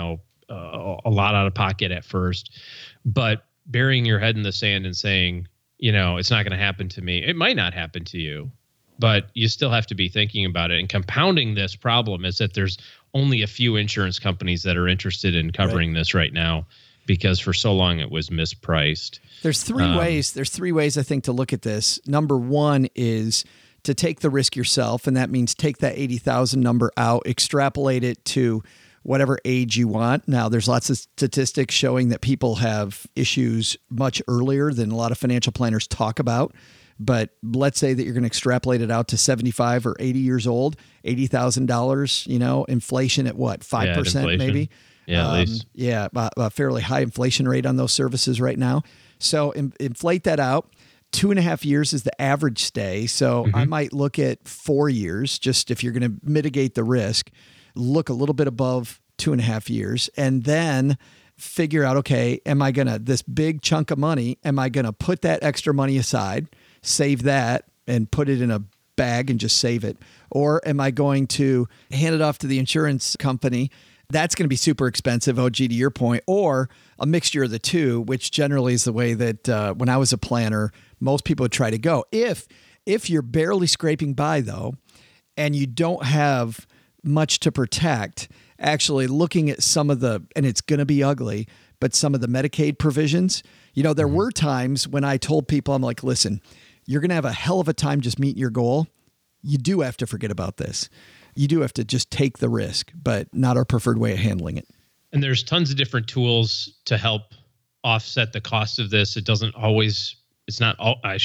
lot out of pocket at first, but burying your head in the sand and saying, it's not going to happen to me. It might not happen to you, but you still have to be thinking about it. And compounding this problem is that there's only a few insurance companies that are interested in covering this right now, because for so long it was mispriced.
There's three ways. There's 3 ways, I think, to look at this. Number one is to take the risk yourself, and that means take that 80,000 number out, extrapolate it to whatever age you want. Now, there's lots of statistics showing that people have issues much earlier than a lot of financial planners talk about. But let's say that you're going to extrapolate it out to 75 or 80 years old, $80,000, inflation at what, 5% maybe?
Yeah, at least.
Yeah, a fairly high inflation rate on those services right now. So inflate that out. 2.5 years is the average stay. So I might look at 4 years, just if you're going to mitigate the risk, look a little bit above 2.5 years, and then figure out, okay, this big chunk of money, am I going to put that extra money aside, save that, and put it in a bag and just save it? Or am I going to hand it off to the insurance company That's going to be super expensive, OG, to your point, or a mixture of the two, which generally is the way that when I was a planner, most people would try to go. If you're barely scraping by, though, and you don't have much to protect, actually looking at some of the, and it's going to be ugly, but some of the Medicaid provisions, there were times when I told people, I'm like, listen, you're going to have a hell of a time just meeting your goal. You do have to forget about this. You do have to just take the risk, but not our preferred way of handling it.
And there's tons of different tools to help offset the cost of this. It's not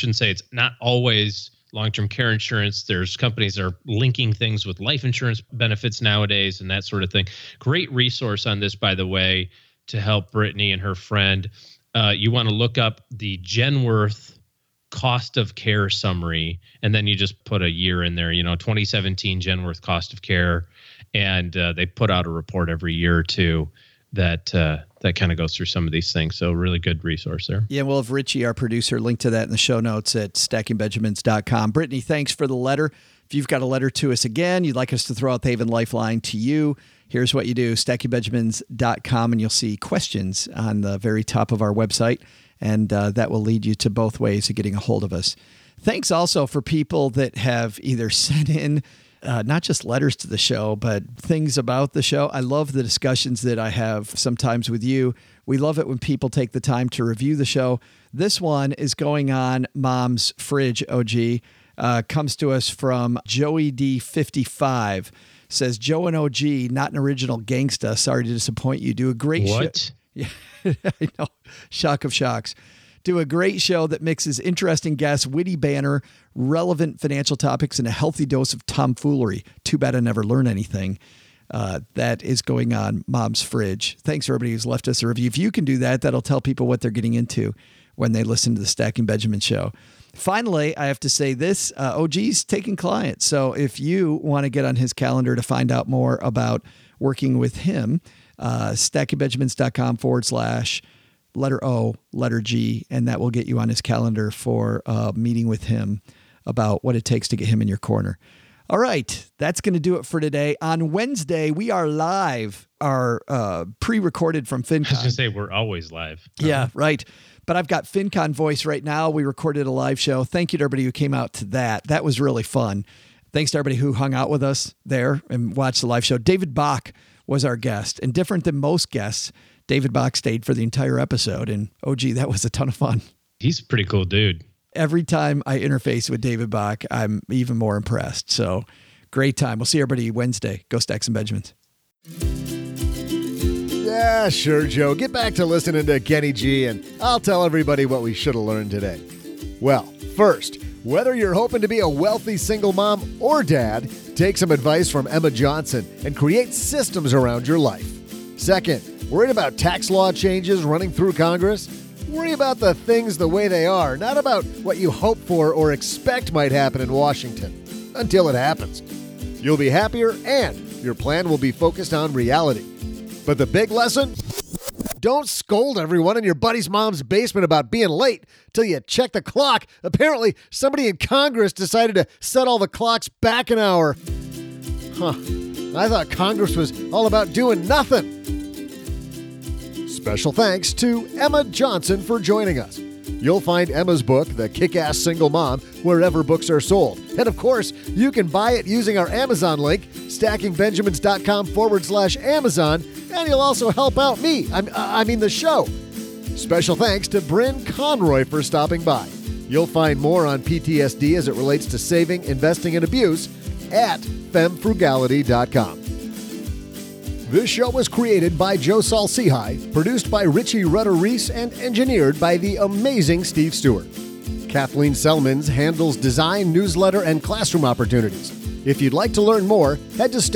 always long-term care insurance. There's companies that are linking things with life insurance benefits nowadays and that sort of thing. Great resource on this, by the way, to help Brittany and her friend. You want to look up the Genworth cost of care summary, and then you just put a year in there, 2017 Genworth cost of care. And they put out a report every year or two that kind of goes through some of these things. So really good resource there.
Yeah, we'll have Richie, our producer, link to that in the show notes at stackingbenjamins.com. Brittany, thanks for the letter. If you've got a letter to us again, you'd like us to throw out the Haven Lifeline to you, here's what you do, stackingbenjamins.com, and you'll see questions on the very top of our website. And that will lead you to both ways of getting a hold of us. Thanks also for people that have either sent in not just letters to the show, but things about the show. I love the discussions that I have sometimes with you. We love it when people take the time to review the show. This one is going on Mom's Fridge, OG. Comes to us from Joey D55. Says, Joe and OG, not an original gangsta. Sorry to disappoint you. Do a great show.
What?
Yeah, I know. Shock of shocks. Do a great show that mixes interesting guests, witty banter, relevant financial topics, and a healthy dose of tomfoolery. Too bad I never learn anything. That is going on Mom's Fridge. Thanks for everybody who's left us a review. If you can do that, that'll tell people what they're getting into when they listen to the Stacking Benjamin show. Finally, I have to say this, OG's taking clients. So if you want to get on his calendar to find out more about working with him, stackingbenjamins.com/letter O, letter G, and that will get you on his calendar for a meeting with him about what it takes to get him in your corner. All right, that's going to do it for today. On Wednesday, we are live, our pre-recorded from FinCon.
I was going to say, we're always live.
Yeah, right. But I've got FinCon voice right now. We recorded a live show. Thank you to everybody who came out to that. That was really fun. Thanks to everybody who hung out with us there and watched the live show. David Bach was our guest, and different than most guests, David Bach stayed for the entire episode, and OG, that was a ton of fun.
He's a pretty cool dude.
Every time I interface with David Bach, I'm even more impressed. So great time. We'll see everybody Wednesday. Go Stacks and Benjamins.
Yeah, sure, Joe. Get back to listening to Kenny G, and I'll tell everybody what we should have learned today. Well, first, whether you're hoping to be a wealthy single mom or dad, take some advice from Emma Johnson and create systems around your life. Second, worried about tax law changes running through Congress? Worry about the things the way they are, not about what you hope for or expect might happen in Washington. Until it happens. You'll be happier and your plan will be focused on reality. But the big lesson? Don't scold everyone in your buddy's mom's basement about being late till you check the clock. Apparently, somebody in Congress decided to set all the clocks back an hour. I thought Congress was all about doing nothing. Special thanks to Emma Johnson for joining us. You'll find Emma's book, The Kick-Ass Single Mom, wherever books are sold. And of course, you can buy it using our Amazon link, stackingbenjamins.com/Amazon, and you'll also help out me. I mean the show. Special thanks to Bryn Conroy for stopping by. You'll find more on PTSD as it relates to saving, investing, and abuse at femfrugality.com. This show was created by Joe Saul-Sehy, produced by Richie Rutter-Reese, and engineered by the amazing Steve Stewart. Kathleen Selmans handles design, newsletter, and classroom opportunities. If you'd like to learn more, head to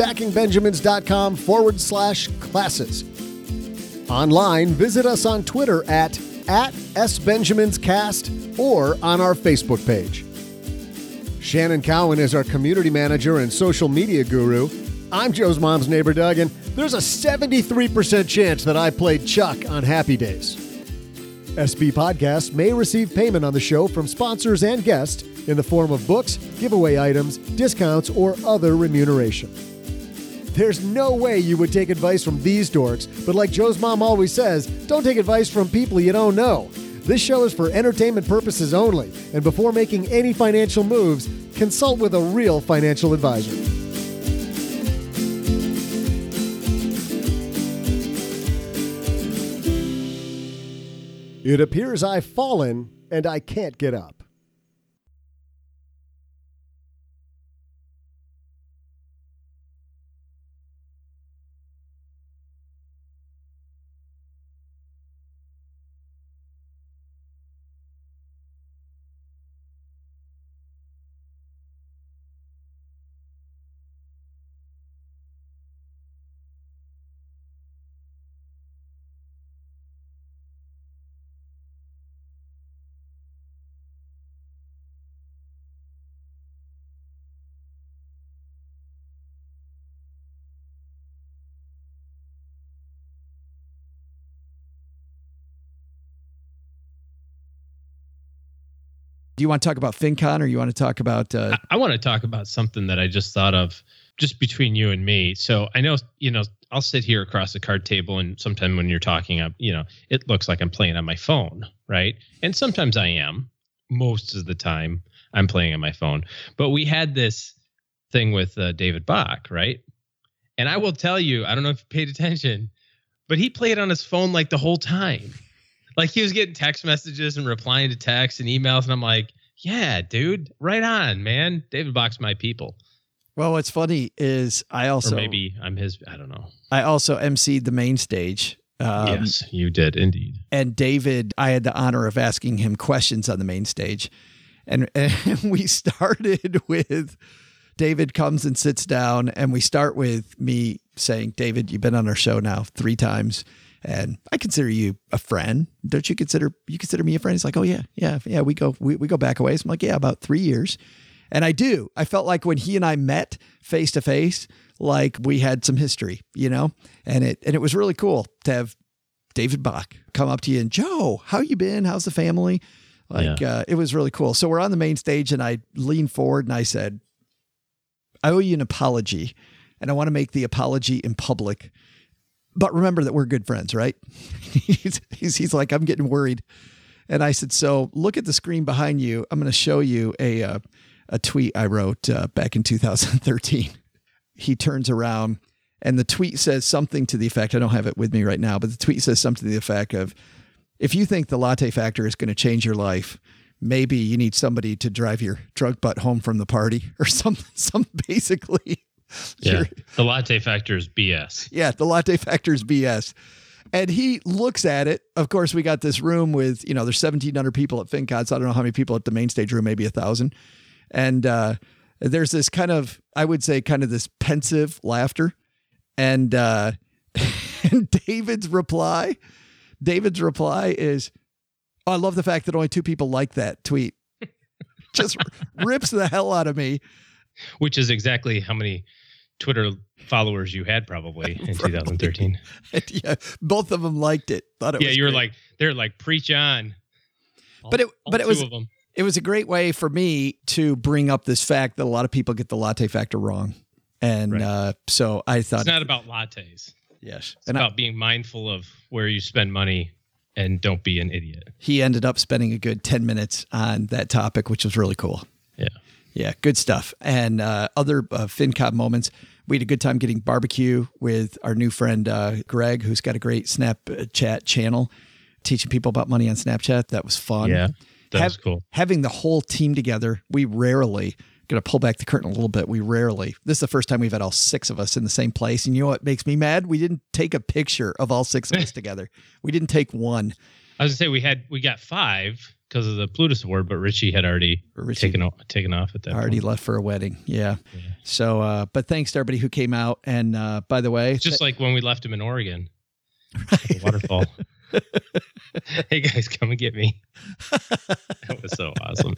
stackingbenjamins.com/classes. Online, visit us on Twitter at @SBenjaminsCast or on our Facebook page. Shannon Cowan is our community manager and social media guru. I'm Joe's mom's neighbor, Doug, and there's a 73% chance that I played Chuck on Happy Days. SB Podcasts may receive payment on the show from sponsors and guests in the form of books, giveaway items, discounts, or other remuneration. There's no way you would take advice from these dorks, but like Joe's mom always says, don't take advice from people you don't know. This show is for entertainment purposes only, and before making any financial moves, consult with a real financial advisor. It appears I've fallen and I can't get up.
Do you want to talk about FinCon or you want to talk about...
I want to talk about something that I just thought of just between you and me. So I know, I'll sit here across the card table and sometime when you're talking, it looks like I'm playing on my phone, right? And sometimes I am. Most of the time I'm playing on my phone. But we had this thing with David Bach, right? And I will tell you, I don't know if you paid attention, but he played on his phone like the whole time. Like he was getting text messages and replying to texts and emails. And I'm like, yeah, dude, right on, man. David Bach's my people.
Well, what's funny is
or maybe I'm his, I don't know.
I also emceed the main stage.
Yes, you did indeed.
And David, I had the honor of asking him questions on the main stage. And we started with David comes and sits down and we start with me saying, David, you've been on our show now 3 times. And I consider you a friend. Don't you consider me a friend? He's like, oh yeah. We go back a ways. I'm like, yeah, about 3 years. And I do. I felt like when he and I met face to face, like we had some history, and it was really cool to have David Bach come up to you and Joe, how you been? How's the family? It was really cool. So we're on the main stage and I leaned forward and I said, I owe you an apology and I want to make the apology in public. But remember that we're good friends, right? He's like, I'm getting worried. And I said, so look at the screen behind you. I'm going to show you a tweet I wrote back in 2013. He turns around and the tweet says something to the effect, I don't have it with me right now, but the tweet says something to the effect of, if you think the latte factor is going to change your life, maybe you need somebody to drive your drunk butt home from the party or something basically.
Yeah, the latte factor is BS.
Yeah, the latte factor is BS. And he looks at it. Of course, we got this room with, there's 1,700 people at FinCon. So I don't know how many people at the main stage room, maybe 1,000. And there's this kind of, I would say, kind of this pensive laughter. And, and David's reply is, oh, I love the fact that only 2 people like that tweet. Just rips the hell out of me.
Which is exactly how many Twitter followers you had probably in 2013.
Yeah, both of them liked it. Thought it was
you were
great.
like, they're like, preach on.
But it was a great way for me to bring up this fact that a lot of people get the latte factor wrong. And
right.
So I thought
it's not about lattes.
Yes.
It's about being mindful of where you spend money and don't be an idiot.
He ended up spending a good 10 minutes on that topic, which was really cool.
Yeah.
Yeah, good stuff. And other FinCon moments, we had a good time getting barbecue with our new friend, Greg, who's got a great Snapchat channel, teaching people about money on Snapchat. That was fun.
Yeah, that was cool.
Having the whole team together, we rarely, going to pull back the curtain a little bit, this is the first time we've had all 6 of us in the same place. And you know what makes me mad? We didn't take a picture of all 6 of us together. We didn't take one.
I was going to say we got 5 because of the Plutus Award, but Richie had already taken off at that
already
point.
Left for a wedding. Yeah. So, but thanks to everybody who came out. And by the way,
it's just like when we left him in Oregon, the waterfall. Hey guys, come and get me. That was so awesome.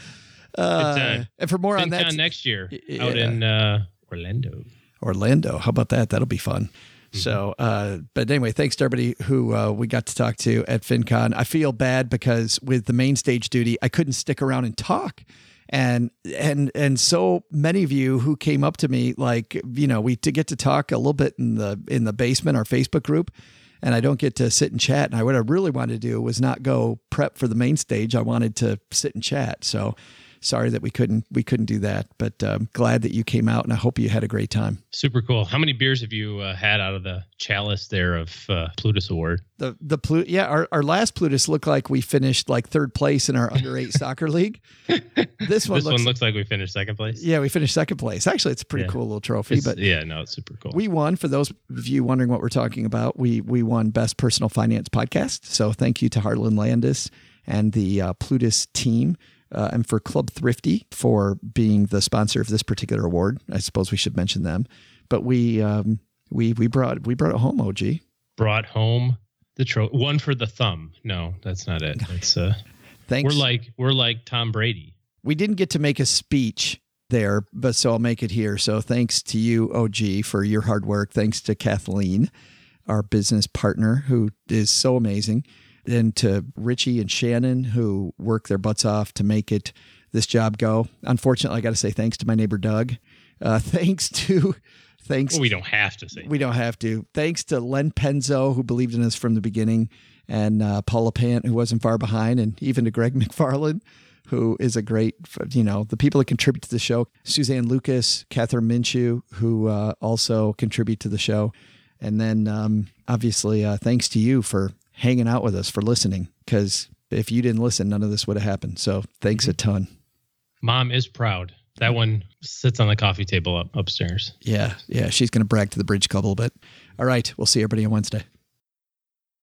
And for more on that,
next year out in
Orlando. How about that? That'll be fun. So, but anyway, thanks to everybody who we got to talk to at FinCon. I feel bad because with the main stage duty, I couldn't stick around and talk And so many of you who came up to me, like, we to get to talk a little bit in the basement, our Facebook group, and I don't get to sit and chat. And what I really wanted to do was not go prep for the main stage. I wanted to sit and chat. So sorry that we couldn't do that, but glad that you came out, and I hope you had a great time.
Super cool. How many beers have you had out of the chalice there of Plutus Award?
Our last Plutus looked like we finished like third place in our under 8 soccer league. This one looks like
we finished second place.
Yeah, we finished second place. Actually, it's a pretty cool little trophy.
It's super cool.
We won. For those of you wondering what we're talking about, we won Best Personal Finance Podcast. So thank you to Harlan Landis and the Plutus team. And for Club Thrifty for being the sponsor of this particular award. I suppose we should mention them. But we brought it home, OG.
Brought home the trophy. One for the thumb. No, that's not it. It's
thanks.
We're like Tom Brady.
We didn't get to make a speech there, but so I'll make it here. So thanks to you, OG, for your hard work. Thanks to Kathleen, our business partner, who is so amazing. And to Richie and Shannon, who work their butts off to make this job go. Unfortunately, I got to say thanks to my neighbor Doug.
We don't have to say.
We don't have to. Thanks to Len Penzo, who believed in us from the beginning, and Paula Pant, who wasn't far behind, and even to Greg McFarland, who is a great, the people that contribute to the show. Suzanne Lucas, Catherine Minshew, who also contribute to the show. And then obviously, thanks to you for hanging out with us, for listening, because if you didn't listen, none of this would have happened. So thanks a ton.
Mom is proud. That one sits on the coffee table upstairs.
Yeah. She's going to brag to the Bridge Club a little bit. All right. We'll see everybody on Wednesday.